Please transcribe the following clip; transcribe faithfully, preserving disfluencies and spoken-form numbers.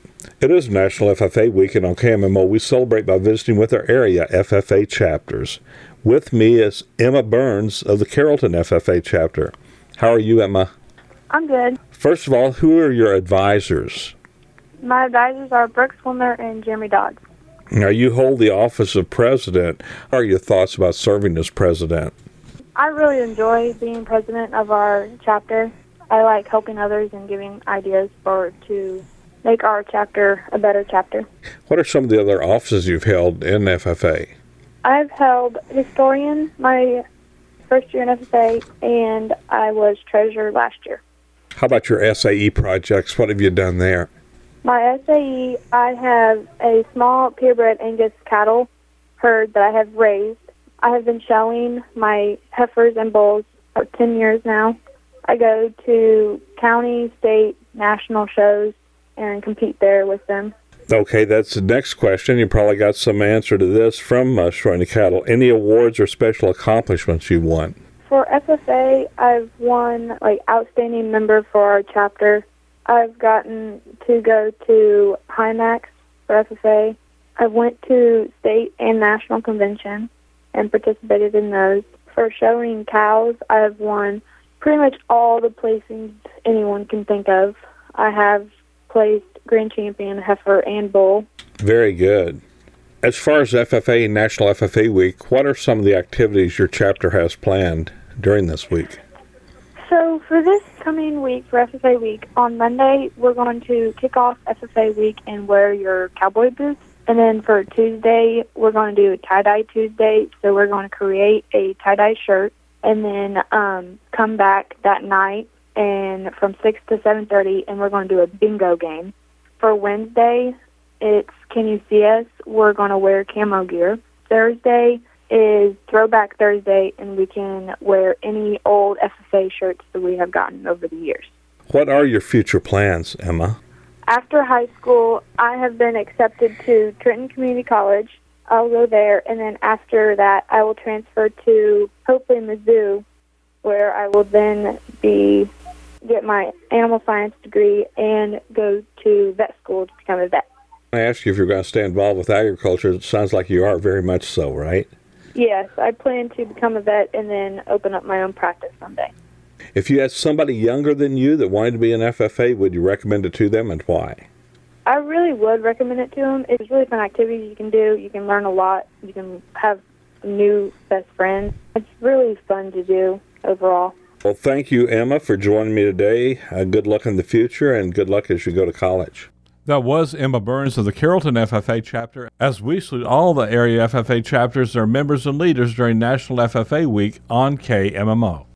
It is National F F A Week, and on K M M O we celebrate by visiting with our area F F A chapters. With me is Emma Burns of the Carrollton F F A chapter. How are you, Emma? I'm good. First of all, who are your advisors? My advisors are Brooke Swimmer and Jeremy Dodds. Now, you hold the office of president. What are your thoughts about serving as president? I really enjoy being president of our chapter. I like helping others and giving ideas for to make our chapter a better chapter. What are some of the other offices you've held in F F A? I've held historian my first year in F F A, and I was treasurer last year. How about your S A E projects? What have you done there? My S A E, I have a small purebred Angus cattle herd that I have raised. I have been showing my heifers and bulls for ten years now. I go to county, state, national shows and compete there with them. Okay, that's the next question. You probably got some answer to this from uh, showing the cattle. Any awards or special accomplishments you've won? For F F A, I've won like outstanding member for our chapter. I've gotten to go to HIMAX for F F A. I went to state and national convention and participated in those. For showing cows, I've won pretty much all the placings anyone can think of. I have placed grand champion, heifer, and bull. Very good. As far as F F A, National F F A Week, what are some of the activities your chapter has planned during this week? So for this coming week, for F F A Week, on Monday, we're going to kick off F F A Week and wear your cowboy boots. And then for Tuesday, we're going to do a tie-dye Tuesday. So we're going to create a tie-dye shirt and then um, come back that night and from six to seven thirty, and we're going to do a bingo game. For Wednesday, it's Can You See Us? We're going to wear camo gear. Thursday is Throwback Thursday, and we can wear any old F F A shirts that we have gotten over the years. What are your future plans, Emma? After high school, I have been accepted to Trenton Community College. I'll go there, and then after that, I will transfer to hopefully Mizzou, where I will then be get my animal science degree and go to vet school to become a vet. I asked you if you're going to stay involved with agriculture. It sounds like you are very much so, right? Yes, I plan to become a vet and then open up my own practice someday. If you had somebody younger than you that wanted to be an F F A, would you recommend it to them, and why? I really would recommend it to them. It's really fun activities you can do. You can learn a lot. You can have new best friends. It's really fun to do overall. Well, thank you, Emma, for joining me today. Uh, good luck in the future, and good luck as you go to college. That was Emma Burns of the Carrollton F F A chapter, as we salute all the area F F A chapters, their members and leaders during National F F A Week on K M M O.